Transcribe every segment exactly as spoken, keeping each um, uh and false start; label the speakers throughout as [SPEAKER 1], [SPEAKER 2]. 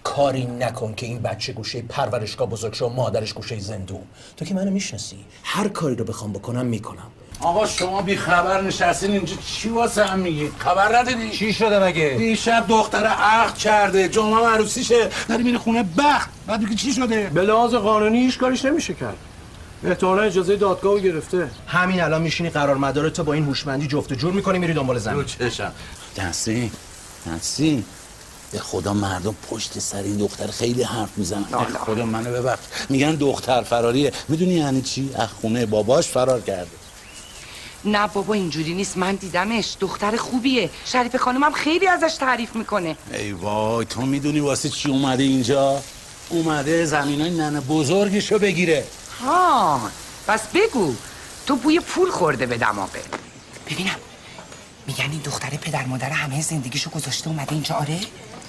[SPEAKER 1] کاری نکن که این بچه گوشه پرورشگاه بزرگ شه و مادرش گوشه زندون. تو که منو میشناسی، هر کاری رو بخوام بکنم میکنم.
[SPEAKER 2] آقا شما بی خبر نشستین اینجا چی واسه هم میگید؟ خبر ندیدی؟
[SPEAKER 1] چی شده مگه؟
[SPEAKER 2] دیشب دختر عقد کرده، جمعه عروسیشه، داری میره خونه بخت. بعد میگه چی شده؟
[SPEAKER 3] به لحاظ قانونی هیچ کاریش نمیشه کرد. احتمالاً اجازه دادگاهو گرفته.
[SPEAKER 1] همین الان میشینی قرار مدارتو با این هوشمندی جفت و جور میکنی میری دنبال زمین.
[SPEAKER 2] رو چشم. نسیم نسیم به خدا مردم پشت سر این دختر خیلی حرف میزنن. خدا منو ببخش، میگن دختر فراریه. میدونی یعنی چی؟ از خونه باباش فرار کرده.
[SPEAKER 4] نه بابا اینجوری نیست، من دیدمش، دختر خوبیه. شریف خانمم خیلی ازش تعریف میکنه.
[SPEAKER 2] ای وای، تو میدونی واسه چی اومده اینجا؟ اومده زمینای ننه بزرگشو بگیره.
[SPEAKER 4] ها پس بگو تو بوی پول خورده به دماغه. ببینم میگن این دختر پدر مادر همه زندگیشو گذاشته اومده اینجا. آره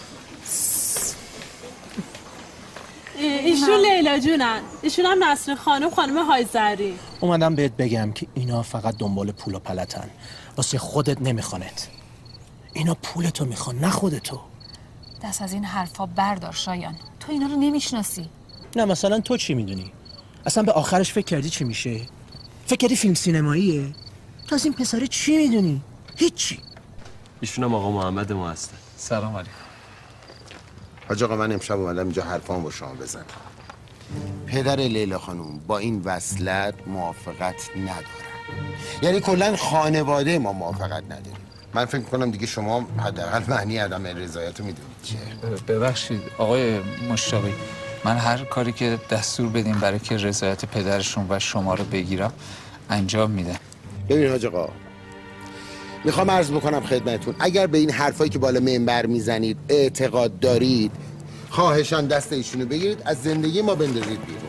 [SPEAKER 5] ایشون لیلا جونن، ایشون هم نسرین خانم خانم هایزری.
[SPEAKER 1] اومدم بهت بگم که اینا فقط دنبال پول و پلتن، واسه خودت نمیخوانت. اینا پولتو میخوان نه خودتو.
[SPEAKER 6] دست از این حرفا بردار شایان، تو اینا رو نمیشناسی.
[SPEAKER 1] نه مثلا تو چی میدونی؟ اصلا به آخرش فکر کردی چی میشه؟ فکر کردی فیلم سینماییه؟ تو از این پسره چی میدونی؟ هیچی.
[SPEAKER 3] ایشون هم آقا محمد ما هستن.
[SPEAKER 7] سلام علیکم.
[SPEAKER 8] حاج آقا من امشب اومدم اینجا حرفام با شما بزنم. پدر لیلا خانوم با این وصلت موافقت ندارن. یعنی کلا خانواده ما موافقت نداریم. من فکر کنم دیگه شما حداقل معنی عدم رضایت رو میدونید چیه.
[SPEAKER 7] ببخشید آقای مشتاقی، من هر کاری که دستور بدیم برای که رضایت پدرشون و شما رو بگیرم انجام میدم.
[SPEAKER 8] ببین حاج آقا، میخوام عرض بکنم خدمتتون، اگر به این حرفایی که بالا منبر میزنید اعتقاد دارید، خواهشان دست ایشونو بگیرید از زندگی ما بندازید بیرون.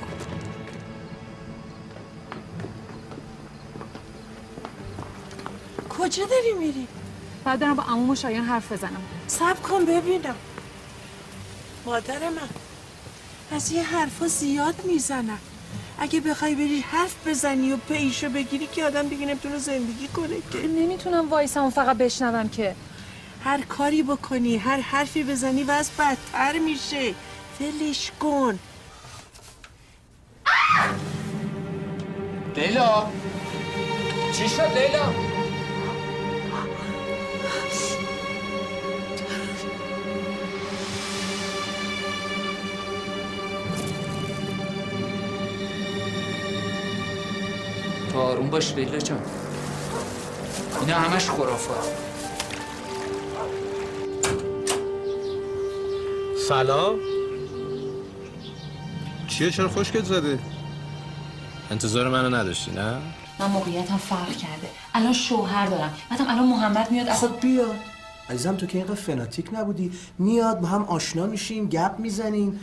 [SPEAKER 5] کجا داری میری؟
[SPEAKER 6] بعد برم با عموم و شایان حرف بزنم.
[SPEAKER 5] صبر کن ببینم. مادر من از یه حرفا زیاد میزنم. اگه بخوای بری حرف بزنی و پیشو بگیری که آدم دیگه نمیتونه زندگی کنه که.
[SPEAKER 6] نمیتونم وایسم و فقط بشنوم که.
[SPEAKER 5] هر کاری بکنی، هر حرفی بزنی وضع بدتر میشه. ولش کن.
[SPEAKER 7] لیلا چی شد لیلا؟ تو آروم باش لیلا جان، اینا همش خرافات.
[SPEAKER 3] سلام. چیه چرا خشکت زده؟ انتظار منو نداشتی نه؟
[SPEAKER 6] من موقعیتم فرق کرده. الان شوهر دارم. بعدم الان محمد میاد.
[SPEAKER 1] خب بیاد. عزیزم تو که اینقدر فناتیک نبودی. میاد با هم آشنا میشیم، گپ میزنیم.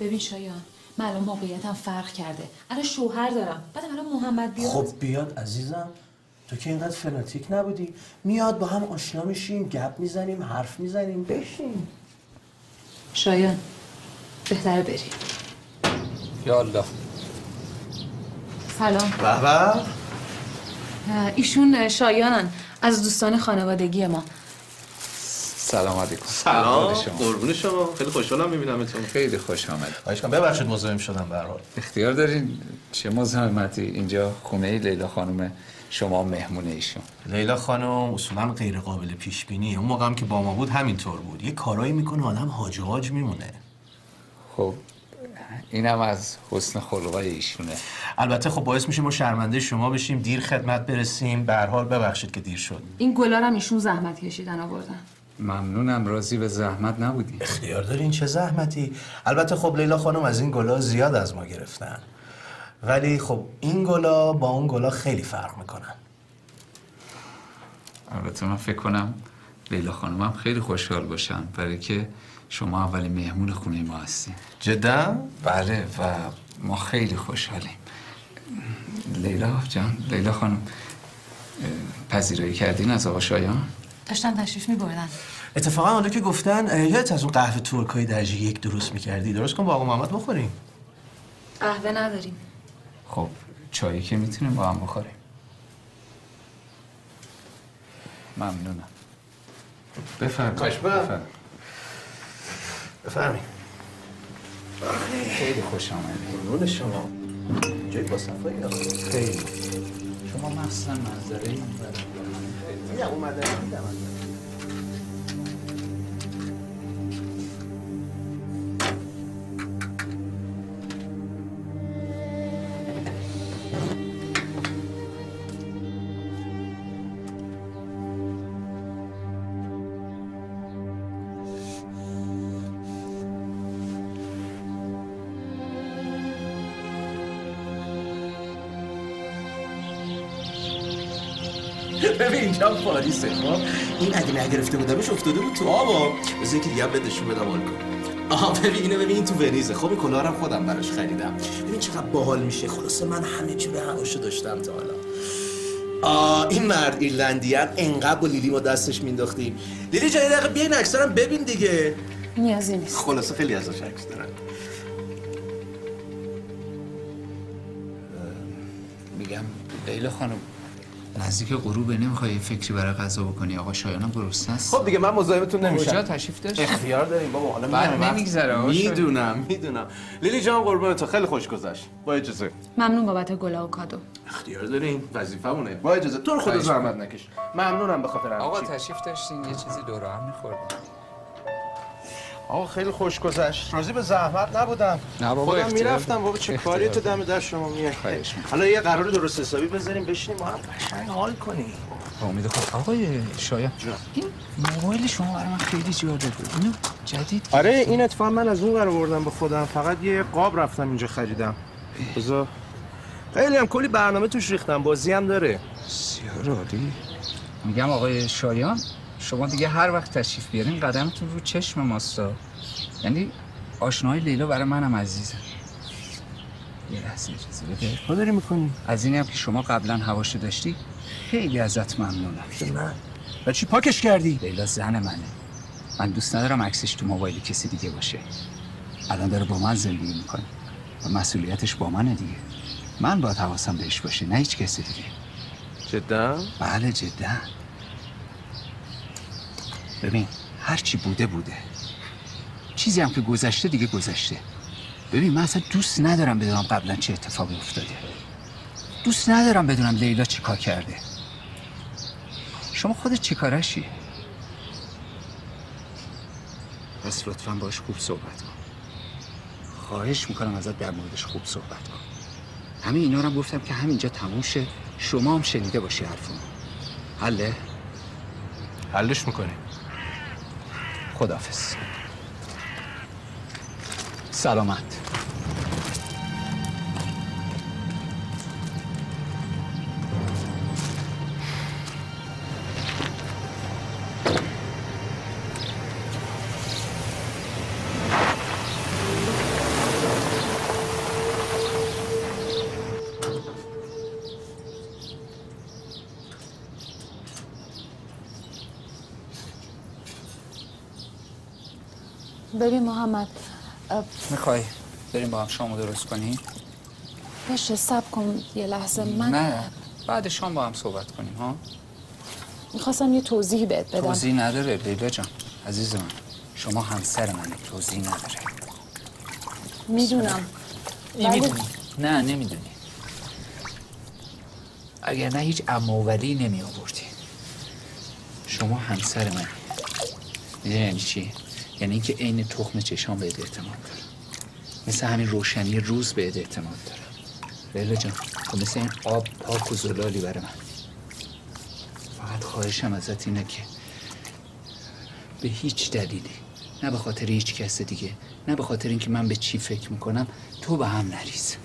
[SPEAKER 6] ببین شایان، من الان موقعیتم فرق کرده. الان شوهر دارم. بعدم الان محمد بیاد.
[SPEAKER 1] خب بیاد عزیزم. تو که اینقدر فناتیک نبودی. میاد با هم آشنا میشیم، گپ میزنیم، حرف میزنیم، بشین.
[SPEAKER 6] شایان بهتره بری.
[SPEAKER 7] یالله.
[SPEAKER 6] سلام.
[SPEAKER 3] به به.
[SPEAKER 6] ایشون شایانن از دوستان خانوادگی ما.
[SPEAKER 7] سلام علیکم.
[SPEAKER 3] سلام. قربون شما. خیلی خوشحالم میبینمتون.
[SPEAKER 7] خیلی خوش آمد.
[SPEAKER 3] خواهش کنم ببخشید مزاحم شدم به هر حال.
[SPEAKER 7] اختیار دارین. چه مزاحمتی؟ اینجا خونه لیلا خانم، شما مهمون ایشون.
[SPEAKER 3] لیلا خانم اصولا غیر قابل پیش بینیه. اون موقع هم که با ما بود همینطور بود. یه کارایی میکنه آدم هاج هاج میمونه.
[SPEAKER 7] خب اینم از حسن خلقای ایشونه.
[SPEAKER 3] البته خب باعث میشه ما شرمنده شما بشیم، دیر خدمت برسیم. به هر حال ببخشید که دیر شد.
[SPEAKER 6] این گلارم ایشون زحمت کشیدن آوردن.
[SPEAKER 7] ممنونم، راضی به زحمت نبودی.
[SPEAKER 3] اختیار دارین، چه زحمتی. البته خب لیلا خانم از این گلا زیاد از ما گرفتن، ولی خب این گلا با اون گلا خیلی فرق میکنن.
[SPEAKER 7] البته من فکر کنم لیلا خانم هم خیلی خوشحال باشن، برای که شما اولین مهمون خونه ما هستین.
[SPEAKER 3] جدا؟
[SPEAKER 7] بله و ما خیلی خوشحالیم. لیلا جان، لیلا خانم پذیرایی کردین از آقا شایان؟
[SPEAKER 6] داشتن تشریف می‌بردن.
[SPEAKER 3] اتفاقا حالا که گفتن یادت از اون قهوه ترکای درجه یک درست میکردی؟ درست کن با آقا محمد بخوریم.
[SPEAKER 6] قهوه نداریم.
[SPEAKER 7] خب چایی که میتونیم با هم بخوریم. ممنونم. بفرمایید.
[SPEAKER 3] بفرمایید. بفرمایید.
[SPEAKER 7] خیلی خوش آمدید.
[SPEAKER 3] ممنون شما. جای با صفایی هست.
[SPEAKER 7] خیلی. شما مخصوصا منظره این
[SPEAKER 3] خیلی اومده میدم. ببین اینجا پاریسه. خب این اگه نگرفته بودمش افتاده بود تو آبا. بذار که دیگه بدشون بدم حال کن. آها ببین اینو ببین، این تو ونیزه. خب این کلاه رو خودم براش خریدم. ببین چقدر باحال میشه. خلاصه من همه جوره هواشو داشتم تا حالا. آ این مرد ایرلندیان انقدر با لیلی ما دستش مینداختیم. لیلی جای دقیقه بیاین اکثرا ببین دیگه.
[SPEAKER 6] نیازی نیست.
[SPEAKER 3] خلاصه خیلی ازش عکس دارن.
[SPEAKER 7] میگم لیلا خانم نزدیک غروب نمیخوای فکری برای غذا بکنی؟ آقا شایانم گرسنه است.
[SPEAKER 3] خب دیگه من مزاحمتون نمیشم.
[SPEAKER 7] کجا تشریف داشت؟
[SPEAKER 3] اختیار داریم بابا. حالا
[SPEAKER 7] بعد نمیگذره.
[SPEAKER 3] میدونم میدونم. لیلی جان قربونت، خیلی خوش گذشت. با اجازه.
[SPEAKER 6] ممنون بابت گلا و کادو.
[SPEAKER 3] اختیار دارین، وظیفه‌مونه. با اجازه. تو رو خدا زحمت نکش. ممنونم به خاطر همین.
[SPEAKER 7] آقا تشریف داشتین یه چیزی دور هم می‌خوردین.
[SPEAKER 3] آقا خیلی خوش گذشت. راضی به زحمت نبودم.
[SPEAKER 7] نه بابا
[SPEAKER 3] خودم
[SPEAKER 7] اختیار.
[SPEAKER 3] میرفتم بابا. چه کاری تو دم دست شما میاد. حالا یه قرار درست حسابی بذاریم بشینیم با هم قشنگ حال کنیم.
[SPEAKER 7] با امید خدا. آقای شایان این موبایل شما برای من خیلی جالب بود. اینو جدید؟
[SPEAKER 3] آره این اتفاق من از اون ور آوردم به خودم. فقط یه قاب رفتم اینجا خریدم. بذار خیلی هم کلی برنامه توش ریختم. بازی هم داره.
[SPEAKER 7] بسیار عالی. میگم آقای شایان شما دیگه هر وقت تشریف بیارین قدمتون رو چشم ماستا. یعنی آشنای لیلا برای منم عزیزه. یه لحظه اجازه بده.
[SPEAKER 3] ما داری میکنی؟
[SPEAKER 7] از اینی هم که شما قبلا هواشو داشتی خیلی ازت ممنونم.
[SPEAKER 3] من؟ و چی پاکش کردی؟
[SPEAKER 7] لیلا زن منه. من دوست ندارم عکسش تو موبایل کسی دیگه باشه. الان داره با من زندگی میکنه و مسئولیتش با منه دیگه. من باید حواسم بهش باشه، نه هیچ کسی دیگه.
[SPEAKER 3] جدا؟
[SPEAKER 7] بله جدا. ببین هر چی بوده بوده. چیزی هم که گذشته دیگه گذشته. ببین من اصلا دوست ندارم بدونم قبلا چه اتفاقی افتاده. دوست ندارم بدونم لیلا چی کار کرده. شما خودت چی کارشی؟ پس لطفاً باش خوب صحبت کن. خواهش میکنم ازت در موردش خوب صحبت کن. همه اینا رو هم گفتم که همینجا تموم شه، شما هم شنیده باشی حرفمو. حله؟
[SPEAKER 3] حلش میکنی.
[SPEAKER 7] خداحافظ. سلامت.
[SPEAKER 6] ببین محمد
[SPEAKER 7] میخوای بریم با هم شامو درست کنیم؟
[SPEAKER 6] باشه صبر کن یه لحظه. من
[SPEAKER 7] نه بعد شام با هم صحبت کنیم ها.
[SPEAKER 6] میخواستم یه توضیحی بهت بدم.
[SPEAKER 7] توضیح نداره لیلا جان عزیز من، شما همسر منی، توضیح نداره.
[SPEAKER 6] میدونم
[SPEAKER 7] ولی... نه نمیدونی. اگر نه هیچ عمو و ولی نمی آوردی. شما همسر منی. میدونی یعنی چی؟ یعنی اینکه عین تخم چشام بهت اعتماد داره، مثل همین روشنی روز بهت اعتماد داره. لیلا جان تو مثل این آب پاک و زلالی برای من. فقط خواهشم ازت اینه که به هیچ دلیلی، نه به خاطر هیچ کس دیگه، نه به خاطر اینکه من به چی فکر میکنم، تو به هم نریز.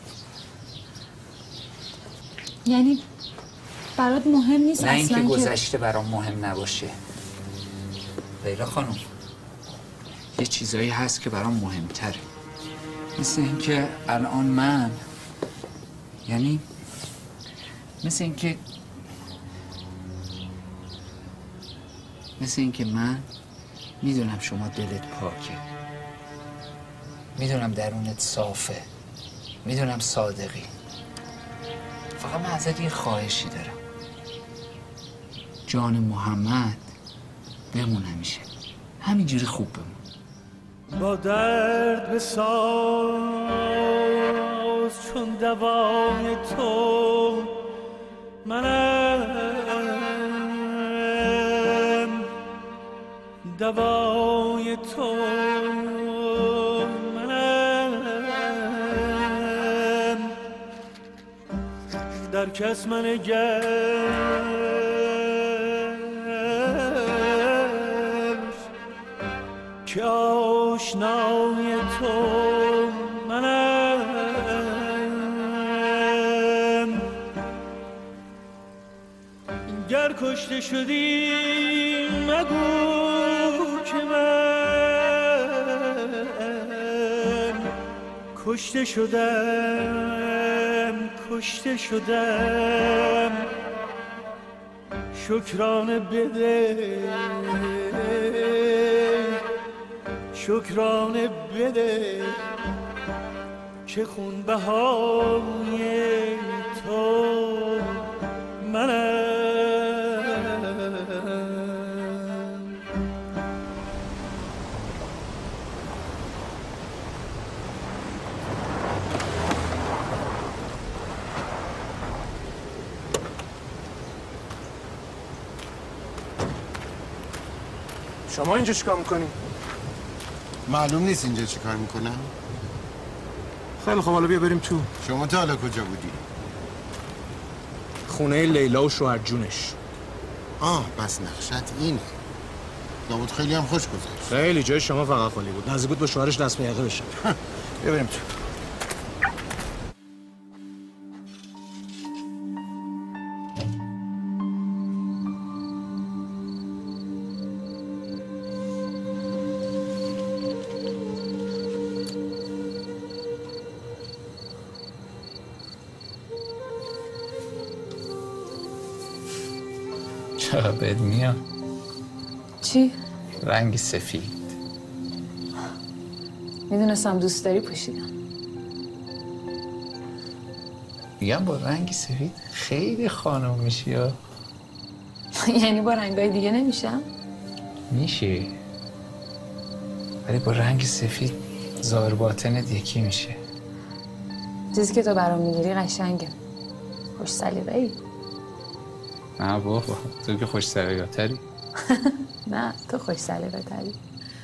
[SPEAKER 6] یعنی برات مهم نیست
[SPEAKER 7] نه
[SPEAKER 6] اصلا
[SPEAKER 7] اینکه
[SPEAKER 6] که
[SPEAKER 7] گذشته برام مهم نباشه لیلا خانم، یه چیزایی هست که برام مهمتره. مثل اینکه الان من، یعنی مثل اینکه مثل اینکه من میدونم شما دلت پاکه، میدونم درونت صافه، میدونم صادقی. فقط من ازت یه خواهشی دارم، جان محمد بمون همیشه همینجوری خوب بمون.
[SPEAKER 9] با درد بساز چون دوای تو منم، دوای تو منم، در کس من گشت که آشنای تو منم. گر کشته شدی مگو که من کشته شدم، کشته شدم. شکرانه بده، شکرانه بده که خون بهای تو منم.
[SPEAKER 1] شما اینجا چیکار میکنی؟
[SPEAKER 8] معلوم نیست اینجا چی کار میکنم؟
[SPEAKER 1] خیلی خب حالا بیا بریم تو.
[SPEAKER 8] شما تا حالا کجا بودی؟
[SPEAKER 1] خونه لیلا و شوهر جونش.
[SPEAKER 8] آه بس نقشت اینه. لابد خیلی هم خوش گذشت.
[SPEAKER 1] خیلی جای شما فقط خالی بود. نزدیک بود با شوهرش دست به یقه بشه. بیا بریم تو.
[SPEAKER 7] چرا بهت میاد؟
[SPEAKER 6] چی؟
[SPEAKER 7] رنگ سفید.
[SPEAKER 6] میدونستم دوست داری پوشیدم.
[SPEAKER 7] میگم با رنگ سفید خیلی خانم میشی یا؟
[SPEAKER 6] یعنی با رنگای دیگه نمیشم؟
[SPEAKER 7] میشه، ولی با رنگ سفید ظاهر باطنت یکی میشه.
[SPEAKER 6] چیزی که تو برام میگیری قشنگه، خوش سلیقه‌ای.
[SPEAKER 7] نه بابا تو که خوش سلیقه تری.
[SPEAKER 6] نه تو خوش سلیقه تری.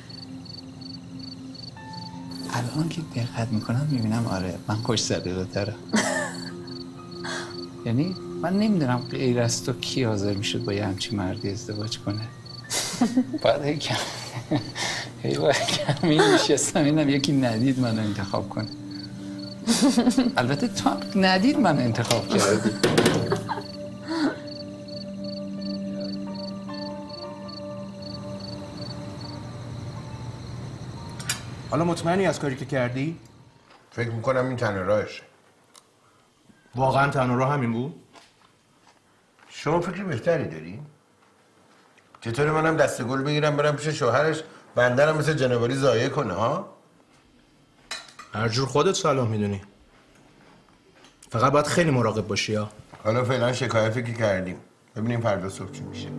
[SPEAKER 7] الان که دقت میکنم میبینم آره من خوش سلیقه ترم. یعنی من نمیدونم غیر از تو کی حاضر میشد با یه همچین مردی ازدواج کنه. باید هی کم هی باید کمی میشستم اینم یکی ندید منو انتخاب کنه. البته تو هم ندید منو انتخاب کردی.
[SPEAKER 1] حالا مطمئنی از کاری که کردی؟
[SPEAKER 8] فکر میکنم این تنها راهشه.
[SPEAKER 1] واقعا تنها راه همین بود؟
[SPEAKER 8] شما فکر بهتری داری؟ چطوری منم دست گل بگیرم برم پیش شوهرش بندرم مثل جنوالی ضایع کنه ها؟
[SPEAKER 1] هر جور خودت صلاح میدونی. فقط باید خیلی مراقب باشی ها.
[SPEAKER 8] حالا فعلا شکایتی که کردیم ببینیم فردا صبح چی میشه.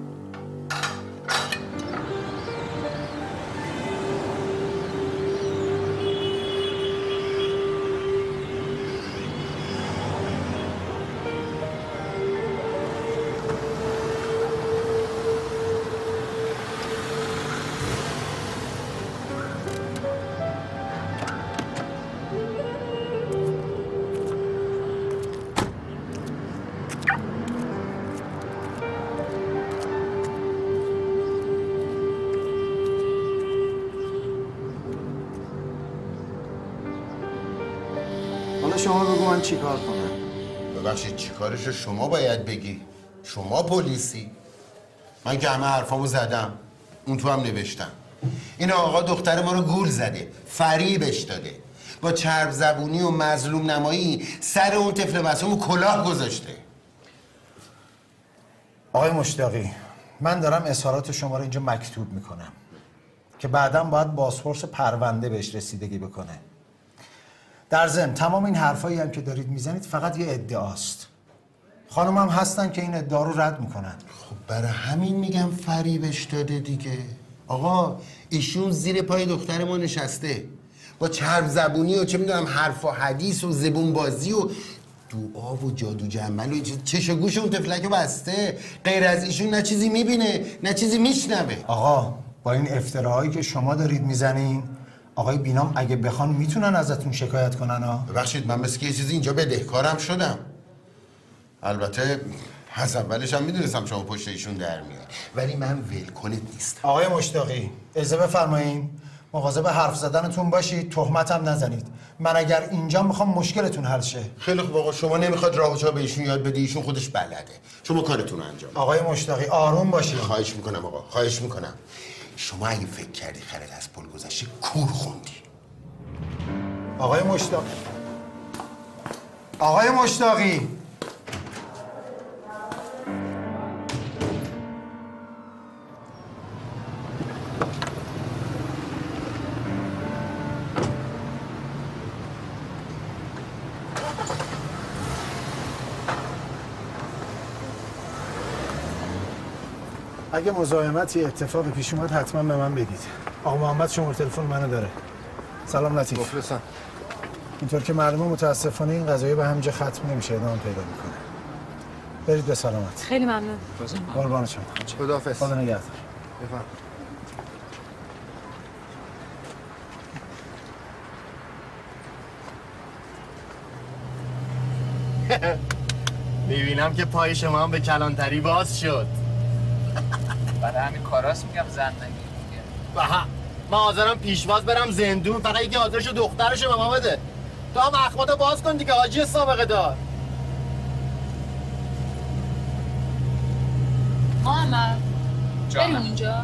[SPEAKER 10] شما بگو من چی کار کنم؟
[SPEAKER 8] ببخشید چی کارشو شما باید بگی. شما پلیسی. من که همه حرفامو زدم. اون تو هم نوشتم. این آقا دختر ما رو گول زده. فریبش داده. با چرب زبونی و مظلوم نمایی سر اون طفل معصوم کلاه گذاشته.
[SPEAKER 10] آقای مشتاقی، من دارم اظهارات شما رو اینجا مکتوب میکنم که بعداً باید بازپرس پرونده بهش رسیدگی بکنه. در ضمن تمام این حرفایی هم که دارید میزنید فقط یه ادعاست. خانم هم هستن که این ادعا رو رد میکنن.
[SPEAKER 8] خب برای همین میگم فریبش داده دیگه. آقا ایشون زیر پای دختر ما نشسته با چرب زبونی و چه میدونم حرف و حدیث و زبون بازی و دعا و جادو جمل و چش و گوش اون تفلک بسته. غیر از ایشون نه چیزی میبینه نه چیزی میشنوه.
[SPEAKER 10] آقا با این افتراهایی که شما دارید میزنین آقای بینام اگه بخوان میتونن ازتون شکایت کنن ها.
[SPEAKER 8] ببخشید من مثل که یه چیزی اینجا بدهکارم شدم. البته از اولش هم میدونستم شما پشت ایشون در میاد، ولی من ولکنت نیستم.
[SPEAKER 10] آقای مشتاقی اجازه بفرمایید مواظب حرف زدنتون باشید، تهمت هم نزنید. من اگر اینجا میخوام مشکلتون حل شه.
[SPEAKER 8] خیلی خوب آقا، شما نمیخواد راه و چا به ایشون یاد بدی، ایشون خودش بلده. شما کارتون رو انجام.
[SPEAKER 10] آقای مشتاقی آروم باشید.
[SPEAKER 8] خواهش میکنم آقا، خواهش میکنم. شما اگه فکر کردی خرد از پل گذشته کور خوندی.
[SPEAKER 10] آقای مشتاقی آقای مشتاقی اگه مزاحمتی اتفاقی پیش اومد حتما به من بگید. آقا محمد شماره تلفن منو داره. سلام لطیف.
[SPEAKER 8] مخلصم.
[SPEAKER 10] اینطور که معلومه متاسفانه این قضیه به همینجا ختم نمیشه، ادامه پیدا میکنه. برید به سلامت.
[SPEAKER 6] خیلی ممنون.
[SPEAKER 10] قربان شما.
[SPEAKER 8] خداحافظ.
[SPEAKER 10] خدا نگهدار.
[SPEAKER 8] بفرمایید.
[SPEAKER 11] میبینم که پای شما هم به کلانتری باز شد.
[SPEAKER 7] برای همین کاراست میگم زن نگیر دیگه.
[SPEAKER 11] بها من حاضرم پیشواز برم زندون، فقط یکی حاضرشو دخترشو به ما بده. تو هم اخماتو باز کن دیگه حاجی سابقه دار.
[SPEAKER 6] محمد بریم اونجا.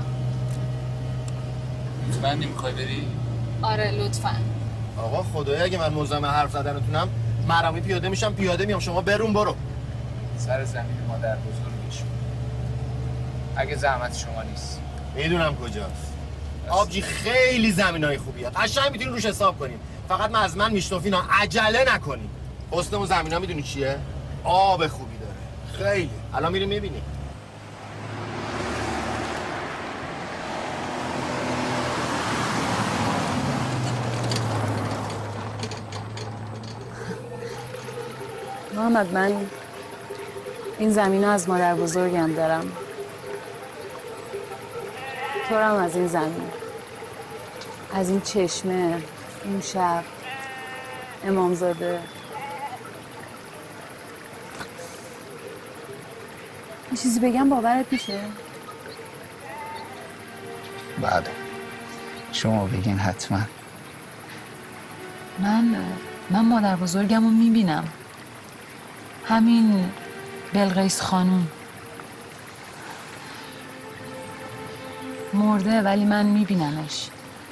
[SPEAKER 7] مطمئنی میخوای بری؟
[SPEAKER 6] آره لطفاً.
[SPEAKER 11] آقا خدایا اگه من مزاحم حرف زدنتونم مرامی پیاده میشم پیاده میام، شما برون برو.
[SPEAKER 7] سر زمین مادر بزرگش اگه زحمت شما نیست.
[SPEAKER 11] میدونم کجاست. آبجی خیلی زمینای خوبیه، قشنگ میتونین روش حساب کنین. فقط من از من میشنفینا عجله نکنین. حسن اون زمینا میدونی چیه؟ آب خوبی داره خیلی. الان میریم میبینیم.
[SPEAKER 6] محمد من این زمینو از مادر بزرگم دارم. تو هم از این زمین، از این چشمه، اون شب، امامزاده. یه چیزی بگم باورت میشه؟
[SPEAKER 7] بله شما بگین حتما.
[SPEAKER 6] من من مادر بزرگم رو میبینم. همین بلقیس خانوم مرده ولی من میبینمش.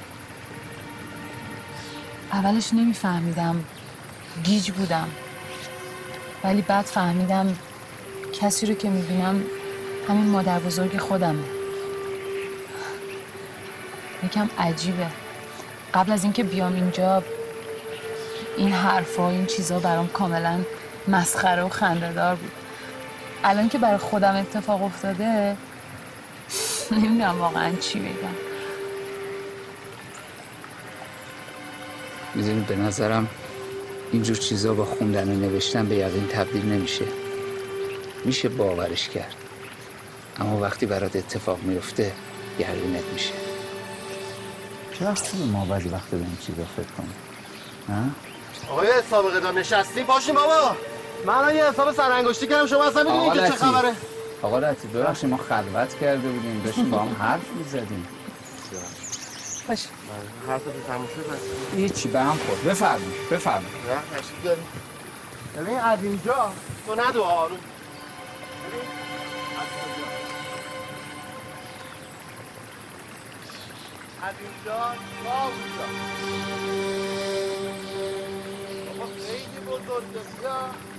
[SPEAKER 6] اولش نمیفهمیدم، گیج بودم، ولی بعد فهمیدم کسی رو که میبینم همین مادر بزرگ خودمه. یکم عجیبه. قبل از اینکه بیام اینجا این حرفا این چیزا برام کاملا مسخره و خنده‌دار بود. الان که برای خودم اتفاق افتاده نمیدونم واقعا چی بگم.
[SPEAKER 7] میدونی به نظرم اینجور چیزا با خوندن و نوشتن به یقین تبدیل نمیشه. میشه باورش کرد، اما وقتی برات اتفاق میفته یقینت میشه. چرا خوبه ما بعضی وقت به این چیزا فکر کنیم؟
[SPEAKER 11] آقای سابقه دار نشستیم باشیم بابا. من یه حساب سرانگشتی کردم، شما اصلا میدونید که چه خبره.
[SPEAKER 7] آقا لطیف ببخشید ما خلوت کرده بودیم، داشتیم با هم حرف میزدیم. باشه
[SPEAKER 11] حرفتون تموم شد؟
[SPEAKER 7] هیچی به هم خورد. بفرمایید بفرمایید.
[SPEAKER 11] نه تشریف داریم. ببین از اینجا تو ندو آروم. از اینجا تا اونجا. بابا خیلی بزرگه بیا.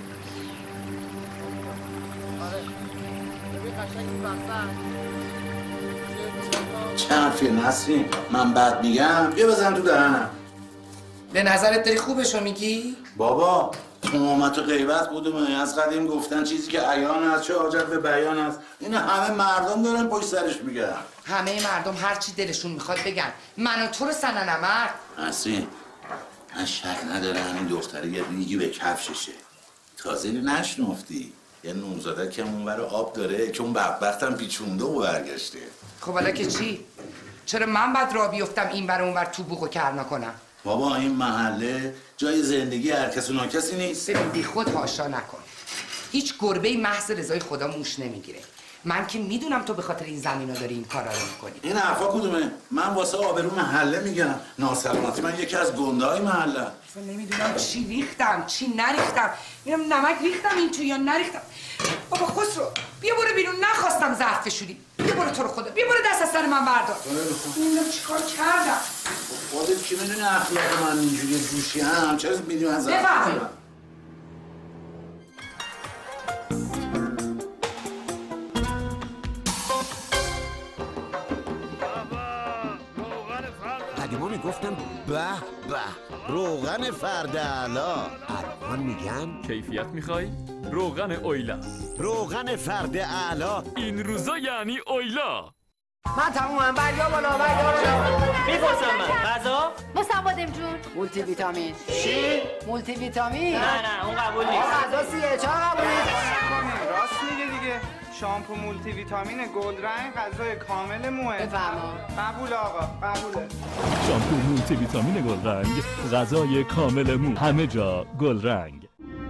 [SPEAKER 11] آره. ببین قشنگ این وسط.
[SPEAKER 2] چه حرفیه نسرین؟ من بد میگم؟ بیا بزن تو دهنم.
[SPEAKER 4] به نظرت داری خوبشو میگی؟
[SPEAKER 2] بابا تمامت و غیبت بودم از قدیم گفتن چیزی که عیان است چه حاجت به بیان است. این همه مردم دارن پشت سرش میگن.
[SPEAKER 4] همه مردم هر چی دلشون میخواد بگن. من و تو رو سنن مرد.
[SPEAKER 2] نسرین من شک ندارم این دختره یه ریگی به کفششه. تازه نشنفتی یه نوزاده که اونور آب داره که اون بدبختم پیچونده و برگشته.
[SPEAKER 4] خب حالا که چی؟ چرا من بعد راه بیفتم این ور اون ور تو بوق و کرنا کنم؟
[SPEAKER 2] بابا این محله جای زندگی هر کس و ناکسی نیست.
[SPEAKER 4] ببین بی خود حاشا نکن. هیچ گربه‌ای محض رضای خدا موش نمیگیره. من که میدونم تو به خاطر این زمینا داری این کارا رو میکنی.
[SPEAKER 2] این حرفا کدومه؟ من واسه آبرو محله میگم. ناسلامتی من یکی از گنده‌های محله.
[SPEAKER 4] اصلا نمیدونم چی ریختم چی نریختم. میرم نمک ریختم این تو یا نریختم. بابا خسرو بیا برو بیرون، نخواستم ظرف بشوری. بیا برو تو رو خدا، بیا برو دست از سر من بردار. نمیدونم چیکار کردم.
[SPEAKER 2] خودت کی میدونی اخلاق من اینجوری جوشی هم؟ چرا میدونی من ظرف
[SPEAKER 4] بفرمایید.
[SPEAKER 8] قدیما میگفتم به به روغن فرد اعلا، الان میگن
[SPEAKER 12] کیفیت میخوای؟ روغن اویلا.
[SPEAKER 8] روغن فرد اعلا
[SPEAKER 12] این روزا یعنی اویلا.
[SPEAKER 4] من تمومم. بریا بالا بریا بالا.
[SPEAKER 13] میپرسم من غذا
[SPEAKER 6] مصوادم جون
[SPEAKER 4] مولتی ویتامین.
[SPEAKER 13] چی؟
[SPEAKER 4] مولتی ویتامین.
[SPEAKER 13] نه نه اون قبول نیست.
[SPEAKER 4] غذا سیه چرا قبول نیست؟
[SPEAKER 14] راست میگه دیگه. شامپو مولتی ویتامین گلد رنگ غذای کامل موه.
[SPEAKER 4] بفرما.
[SPEAKER 14] قبول آقا قبوله.
[SPEAKER 12] شامپو مولتی ویتامین گل رنگ غذای کامل مو، همه جا گل رنگ.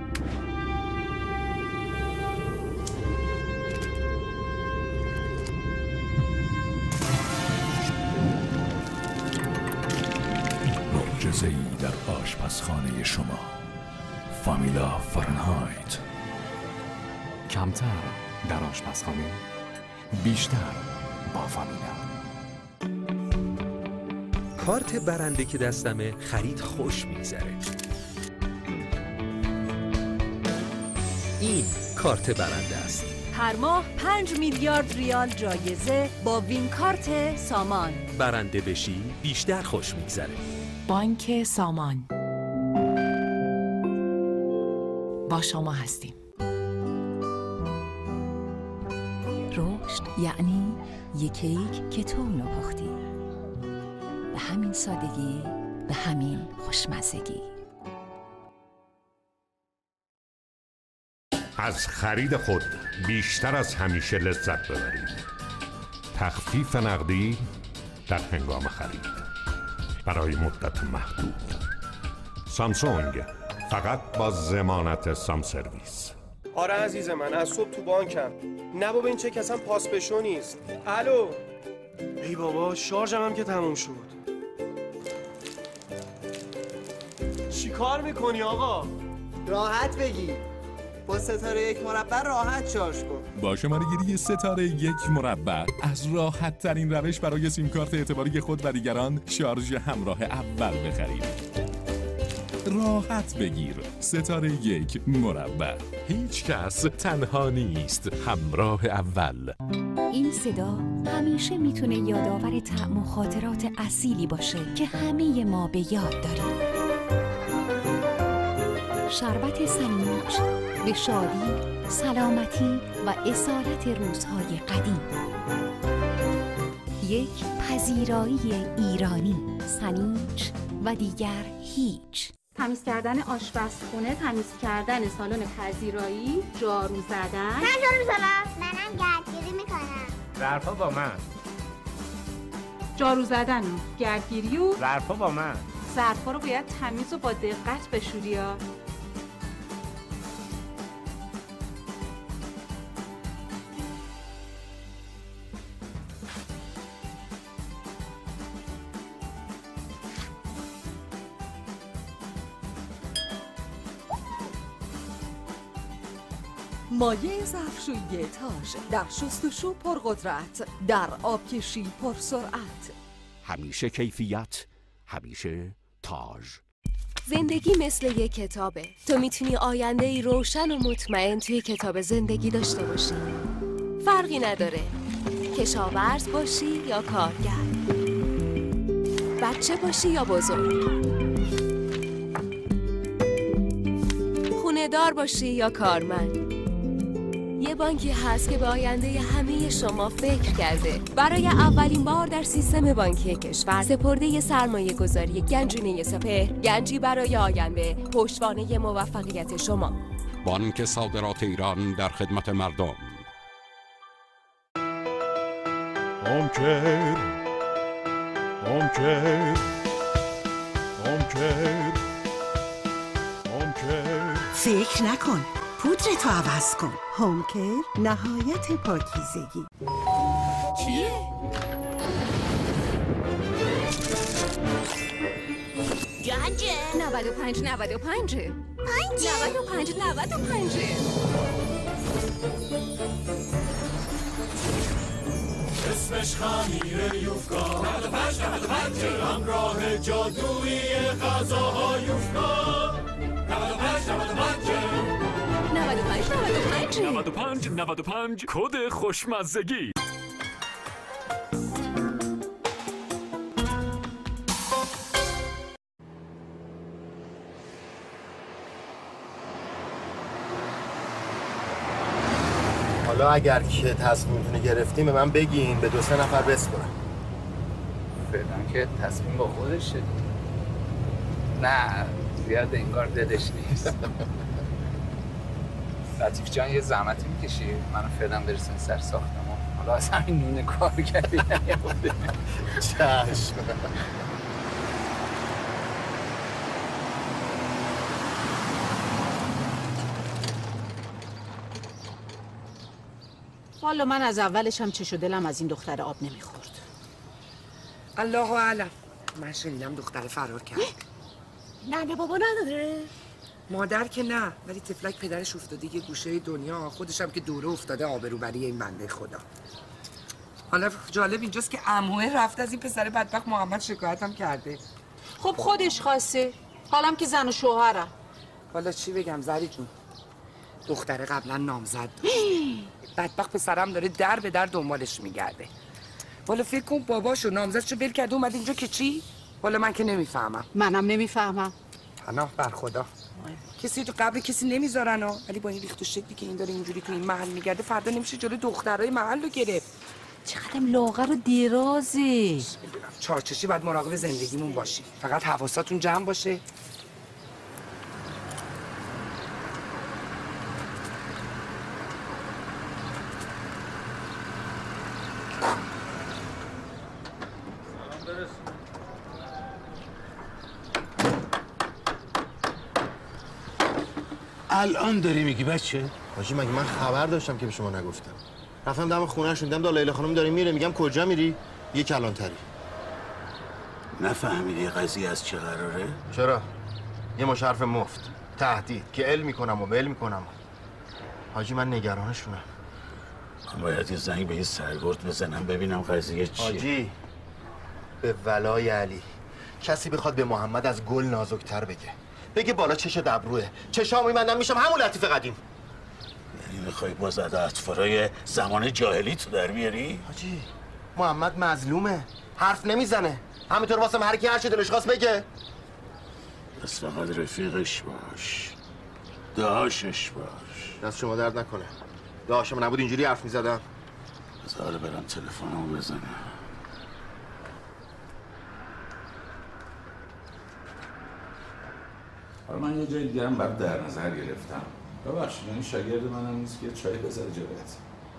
[SPEAKER 15] معجزه‌ای در آشپزخانه شما. فامیلا فارنهایت. کمتر در آشپزخانه، بیشتر با فامیلا.
[SPEAKER 16] کارت برنده که دستمه خرید خوش میگذره. این کارت برنده است.
[SPEAKER 17] هر ماه پنج میلیارد ریال جایزه با وین کارت سامان.
[SPEAKER 16] برنده بشی بیشتر خوش میگذره.
[SPEAKER 17] بانک سامان با شما هستیم. رشد یعنی یک کیک که تو اونو پختی، به همین سادگی، به همین خوشمزگی.
[SPEAKER 18] از خرید خود بیشتر از همیشه لذت ببرید. تخفیف نقدی در هنگام خرید برای مدت محدود. سامسونگ فقط با ضمانت سام سرویس.
[SPEAKER 19] آره عزیز من از صبح تو بانکم. نه بابا این چک اصلا پاس بشو نیست. الو ای بابا شارژم هم که تموم شد. چی کار میکنی آقا؟
[SPEAKER 20] راحت بگی با ستاره یک مربع راحت شارژ کن.
[SPEAKER 15] با شماره گیری ستاره یک مربع از راحت ترین روش برای سیم کارت اعتباری خود و دیگران شارژ همراه اول بخرید. راحت بگیر. ستاره یک مربع.
[SPEAKER 18] هیچ کس تنها نیست. همراه اول.
[SPEAKER 17] این صدا همیشه میتونه یادآور طعم و خاطرات اصیلی باشه که همه ما به یاد داریم. شربت سنیج به شادی، سلامتی و اصالت روزهای قدیم. یک پذیرایی ایرانی، سنیج و دیگر هیچ.
[SPEAKER 21] تمیز کردن آشپزخونه، تمیز کردن سالن پذیرایی، جارو زدن.
[SPEAKER 22] من جارو میزنم. منم گردگیری میکنم.
[SPEAKER 11] ظرفا با من.
[SPEAKER 21] جارو زدن و گردگیری و
[SPEAKER 11] ظرفا با من.
[SPEAKER 21] ظرفا رو باید تمیز و با دقت بشوری ها.
[SPEAKER 23] مایع ظرفشویی تاج در شستشو پرقدرت، در آبکشی پرسرعت.
[SPEAKER 24] همیشه کیفیت، همیشه تاج.
[SPEAKER 25] زندگی مثل یک کتابه. تو میتونی آینده ای روشن و مطمئن توی کتاب زندگی داشته باشی. فرقی نداره کشاورز باشی یا کارگر، بچه باشی یا بزرگ، خونه دار باشی یا کارمند. یه بانکی هست که به آینده همه شما فکر کرده. برای اولین بار در سیستم بانکی کشور سپرده سرمایه گذاری گنجینه سپهر، گنجی برای آینده، پشتوانه موفقیت شما.
[SPEAKER 18] بانک صادرات ایران در خدمت مردم.
[SPEAKER 12] آمکر آمکر آمکر آمکر
[SPEAKER 5] فکر نکن، پودرتو عوض کن. هومکر نهایت پاکیزگی.
[SPEAKER 25] چیه؟
[SPEAKER 23] گنجه نود و پنج نود و پنج نود و پنج نود و پنج.
[SPEAKER 9] اسمش خمیر یوفکا. نود و پنج نود و پنج همراه جادویی غذاهای یوفکا. نود و پنج نود و پنج
[SPEAKER 23] نود و پنج نود و پنج
[SPEAKER 12] نود و پنج نود و پنج کد خوشمزگی.
[SPEAKER 11] حالا اگر که تصمیمتون گرفتیم به من بگین، به دو سه نفر بسپرم.
[SPEAKER 7] فعلا که تصمیم با خودشه. نه زیاد انگار دلش نیست. لطیف جان یه زحمتی میکشی منو فعلا برسونی سر ساختمون. حالا از همین نون کار کردی نمیافته.
[SPEAKER 11] چشم.
[SPEAKER 26] والا من از اولش هم چش و دلم از این دختر آب نمیخورد.
[SPEAKER 4] الله اعلم. من شنیدم دختر فرار کرد.
[SPEAKER 26] نه بابا نداره.
[SPEAKER 4] مادر که نه، ولی تفلک پدرش افتاده یه گوشه دنیا، خودش هم که دوره افتاده آبروبری این بنده خدا. حالا جالب اینجاست که عموه رفته از این پسر بدبخت محمد شکایت هم کرده.
[SPEAKER 26] خب خودش خواسته، حالم که زن و شوهرم.
[SPEAKER 4] حالا چی بگم زری جون، دختر قبلا نامزد داشت. بدبخت پسرم داره در به در دنبالش میگرده. والا فکر کن باباشو نامزدشو ول کرده اومد اینجا که چی؟ والا من که نمیفهمم.
[SPEAKER 26] منم نمیفهمم.
[SPEAKER 4] پناه بر خدا. کسی تو قبل کسی نمیذارن ها، ولی با این ریخت و شکلی که این داره اینجوری تو این محل میگرده فردا نمیشه جلوی دخترای محل رو گرفت.
[SPEAKER 26] چقدر لاغر و درازی.
[SPEAKER 4] چارچشی باید مراقب زندگیمون باشی، فقط حواساتون جمع باشه.
[SPEAKER 2] الان داری میگی بچه؟
[SPEAKER 11] حاجی مگه من خبر داشتم که به شما نگفتم؟ رفتم دم خونه‌اش دیدم دا لیلا خانم داره میره، میگم کجا میری؟ یه کلانتری.
[SPEAKER 2] نفهمیدی قضیه از چه قراره؟
[SPEAKER 11] چرا؟ یه مشرف مفت، تهدید که علم میکنم و ول میکنم. حاجی من نگرانشونم.
[SPEAKER 2] من باید یه زنگ به یه سرگرد بزنم ببینم قضیه چیه.
[SPEAKER 11] حاجی به ولای علی کسی بخواد به محمد از گل نازکتر بگه، بگه بالا چش دبروه، چشامو میبندم میشم همون لطیف قدیم.
[SPEAKER 2] یعنی میخوای باز اطفارای زمان جاهلی تو در بیاری؟
[SPEAKER 11] حاجی محمد مظلومه، حرف نمیزنه، همینطور واسه هر کی هر چی دلش خواست بگه.
[SPEAKER 2] بس فقط رفیقش باش، داشش باش.
[SPEAKER 11] دست شما درد نکنه، داشم نبود اینجوری حرف میزدم.
[SPEAKER 2] از حالا برم تلفنمو بزنم. حالا من یه جای دیگه هم برات در نظر گرفتم. ببخشید یعنی شاگرد منم نیست که چای بذاره جلوت.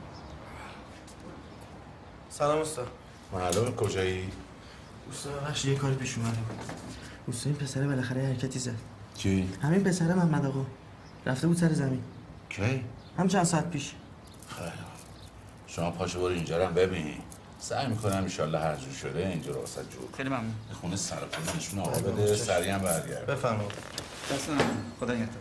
[SPEAKER 19] سلام استاد.
[SPEAKER 2] معلومه کجایی؟
[SPEAKER 19] استاد ببخشید یه کاری پیش اومده بود. استاد این پسره بالاخره حرکتی زد.
[SPEAKER 2] کی؟
[SPEAKER 19] همین پسره محمد آقا. رفته بود سر زمین.
[SPEAKER 2] کی؟
[SPEAKER 19] هم چند ساعت پیش.
[SPEAKER 2] خیلی شما پاشو برو اینجا رو هم ببین. سعی میکنم ان شاءالله هر جور شده اینجا رو واسه جور.
[SPEAKER 19] خیلی ممنون.
[SPEAKER 2] خونه سر خونه نشون آقا بده سریع هم برگرد.
[SPEAKER 19] بفرمایید. دست نمون. خدا نگهدار.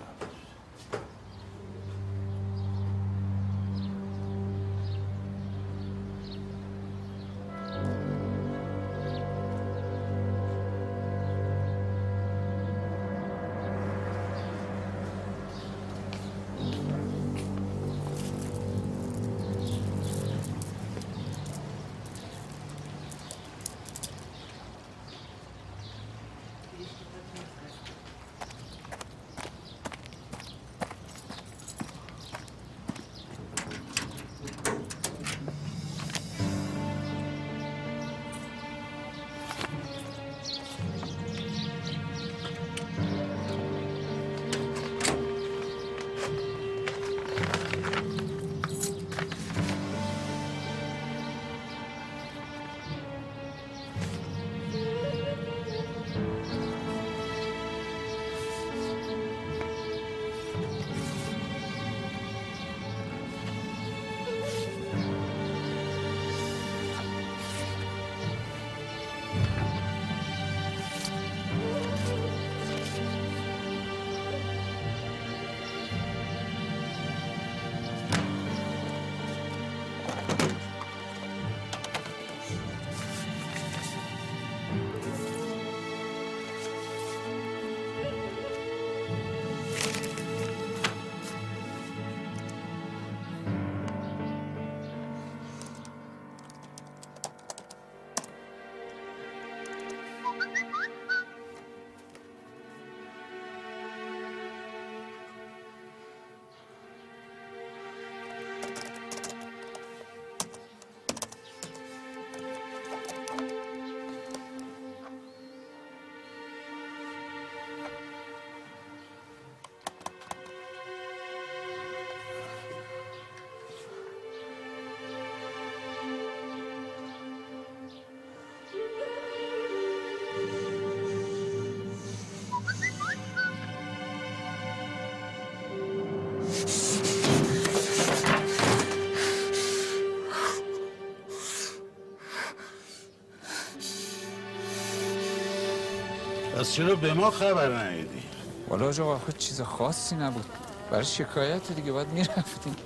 [SPEAKER 2] پس چرا به ما خبر ندیدی؟
[SPEAKER 7] والا آقا خود چیز خاصی نبود. برای شکایت دیگه باید میرفتیم.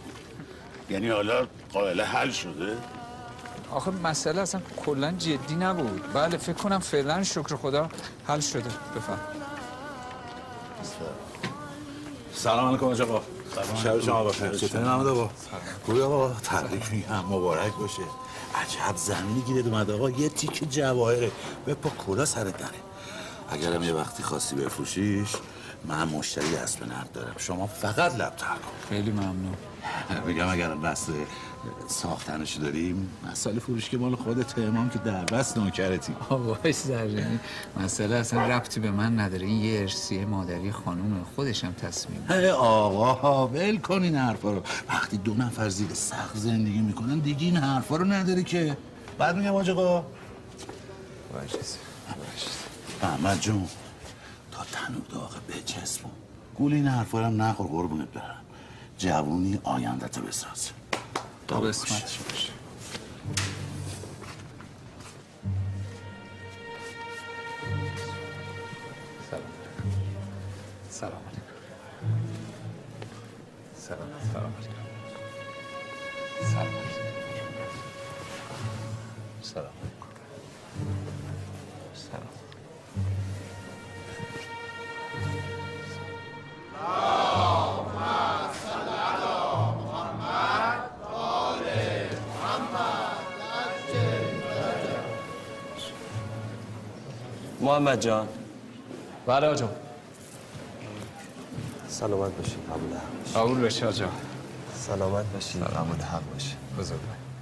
[SPEAKER 2] یعنی حالا قائله حل شده؟
[SPEAKER 7] آخه مسئله اصلا کلا جدی نبود. بله فکر کنم فعلا شکر خدا حل شده. بفهم.
[SPEAKER 2] سلام علیکم آقا. شب شما بخیر. چطوری محمد آقا؟ خوبی آقا؟ تبریک میگم مبارک باشه. عجب زمینی گیرد اومد آقا، یه تیکه جواهره. بپا کلا سرت نره. اگرم یه وقتی خواستی بفروشیش من مشتری اسب نرد دارم، شما فقط لب تر کن.
[SPEAKER 7] خیلی ممنون.
[SPEAKER 2] بگم اگر بس ساختنش داریم مسئله فروش که مال خودت، امام که در بس نوکرتی.
[SPEAKER 7] وای زرینی مسئله اصلا ربطی به من نداره، این یه ارثیه مادری خانومه، خودشم تصمیم.
[SPEAKER 2] هی آقا ول کن این حرفا رو. وقتی دو نفر زیر سقف زندگی میکنن دیگه این حرفا رو نداری که. بعد میگم آقا
[SPEAKER 7] واجز
[SPEAKER 2] محمد جون تا تنوب داغ بچسبون، گول این حرفا هم نخور قربونت برم. جوونی آیندت بساز.
[SPEAKER 7] تا قسمتش باشه. سلام سلام علیکم. سلام سلام علیکم. سلام علیکم. سلام سلام.
[SPEAKER 1] محمد جان.
[SPEAKER 3] بله آجا.
[SPEAKER 1] سلامت باشی. قبول حق باشی.
[SPEAKER 3] قبول باشی آجا.
[SPEAKER 1] سلامت باشی.
[SPEAKER 3] قبول حق باشی. بزرگ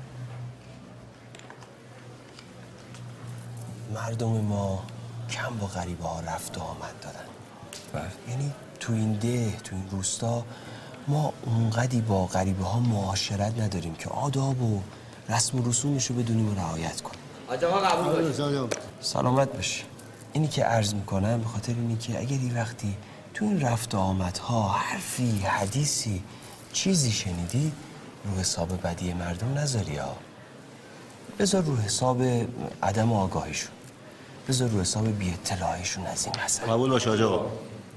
[SPEAKER 1] مردم ما کم با غریبه ها رفت و آمد دارن. بله. یعنی تو این ده، تو این روستا ما اونقدی با غریبه ها معاشرت نداریم که آداب و رسم و رسومش رو بدونیم و رعایت کنیم.
[SPEAKER 6] آجا قبول باشی.
[SPEAKER 1] سلامت باشی. اینی که عرض میکنم به خاطر اینی که اگر این وقتی تو این رفت و آمدها حرفی، حدیثی، چیزی شنیدی رو حساب بدی مردم نذاری ها. بذار رو حساب عدم آگاهیشون، بذار رو حساب بی اطلاعیشون از این مسئله.
[SPEAKER 2] قبول باشه آقا.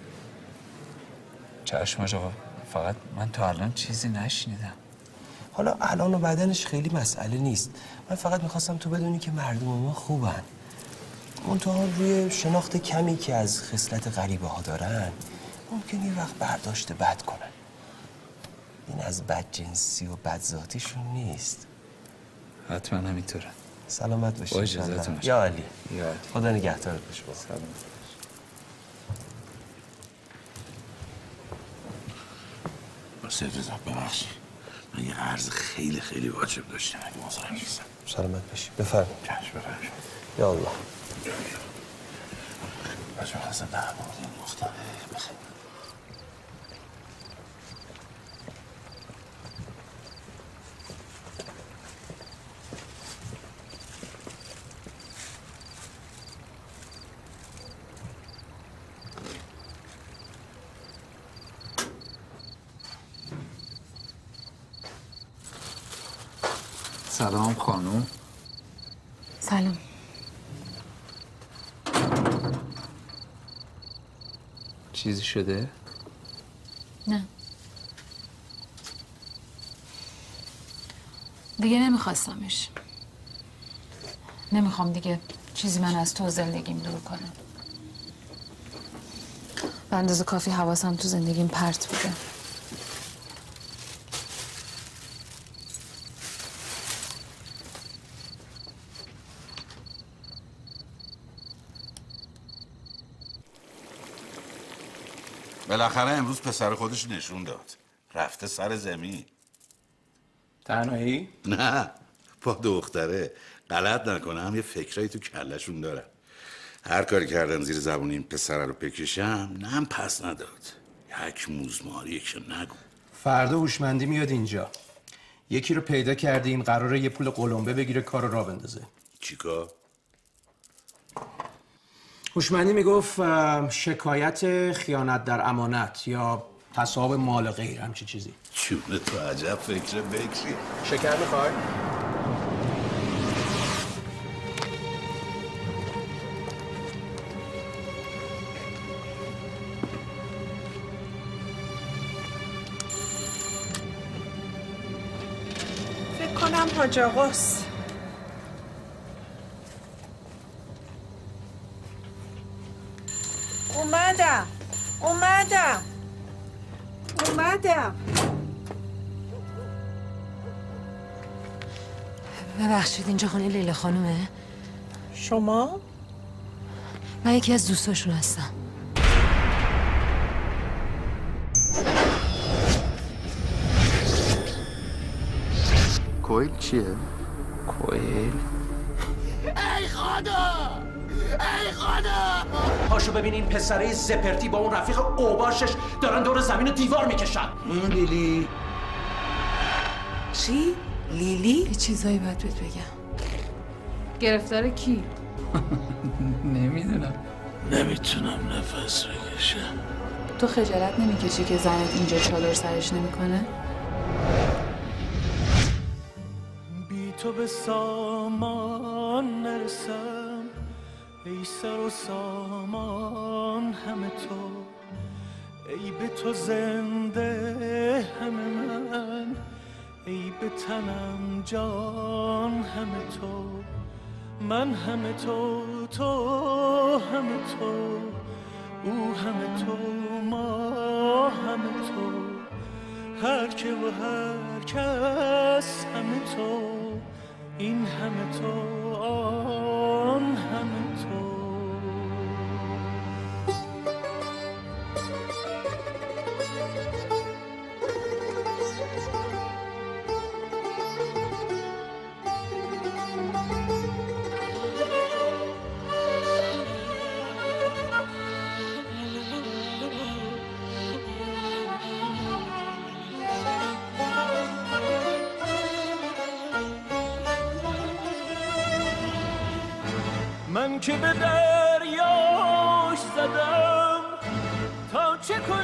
[SPEAKER 7] چشم آقا. فقط من تا الان چیزی نشنیدم.
[SPEAKER 1] حالا الان و بعدنش خیلی مسئله نیست. من فقط میخواستم تو بدونی که مردم ما خوبن. منتها روی شناخت کمی که از خصلت غریبه ها دارن ممکنه یه وقت برداشت بد کنن. این از بدجنسی و بدذاتیشون نیست.
[SPEAKER 7] حتما همینطوره.
[SPEAKER 1] سلامت باشی.
[SPEAKER 7] با اجازهتون.
[SPEAKER 1] یا علی.
[SPEAKER 7] یا علی.
[SPEAKER 1] خدا نگهدارت باشه.
[SPEAKER 7] سلام.
[SPEAKER 2] سید رضا ببخشید، من یه عرض خیلی خیلی واجب داشتم اگه مزاحم نیستم.
[SPEAKER 1] سلامت باشی. بفرمایید.
[SPEAKER 2] چشم بفرمایید.
[SPEAKER 1] یا الله.
[SPEAKER 2] بچه‌ها حسن به همون مختاره بخیر.
[SPEAKER 7] سلام خانوم.
[SPEAKER 21] سلام.
[SPEAKER 7] چیزی شده؟
[SPEAKER 21] نه. دیگه نمیخواستمش. نمیخوام دیگه چیزی من از تو زندگیم دور کنم. به اندازه کافی حواسم تو زندگیم پرت بوده.
[SPEAKER 2] بالاخره امروز پسر خودش نشون داد. رفته سر زمین.
[SPEAKER 3] تنهایی؟
[SPEAKER 2] نه، با دختره. غلط نکنم یه فکرایی تو کلشون دارم. هر کاری کردم زیر زبون این پسر رو بکشم نم پس نداد. یک موزماری که نگو.
[SPEAKER 19] فردا هوشمندی میاد اینجا. یکی رو پیدا کردیم قراره یه پول قلمبه بگیره کار رو راه بندازه.
[SPEAKER 2] چیکار؟
[SPEAKER 19] هوشمندی میگفت شکایت خیانت در امانت یا تصاحب مال غیر همچی چیزی.
[SPEAKER 2] چونه تو عجب فکر بکری.
[SPEAKER 19] شکر میخوای؟
[SPEAKER 5] فکر کنم حاج آقاست. اومدم اومدم اومدم.
[SPEAKER 21] ببخشید اینجا خونه لیلا خانومه؟
[SPEAKER 5] شما؟
[SPEAKER 21] من یکی از دوستاشون هستم.
[SPEAKER 7] کویل چیه؟ کویل؟
[SPEAKER 6] ای خدا! ای خدا!
[SPEAKER 8] پاشو ببین این پسره زپرتی با اون رفیق اوباشش دارن دور زمین و دیوار میکشن.
[SPEAKER 2] اون لیلی.
[SPEAKER 21] چی؟ لیلی؟ یه چیزایی باید بهت بگم. گرفتار کی؟
[SPEAKER 7] نمیدونم.
[SPEAKER 2] نمیتونم نفس بکشم.
[SPEAKER 21] تو خجالت نمیکشی که زنت اینجا چادر سرش نمیکنه؟
[SPEAKER 9] بی تو به سامان نرسم، ای سر و سامان همه تو، ای به تو زنده همه من، ای به تنم جان همه تو، من همه تو، تو همه تو، او همه تو، ما همه تو، هر که و هر کس همه تو، این همه تو، آن همه تو. من که به دریاش زدم تا چه کنم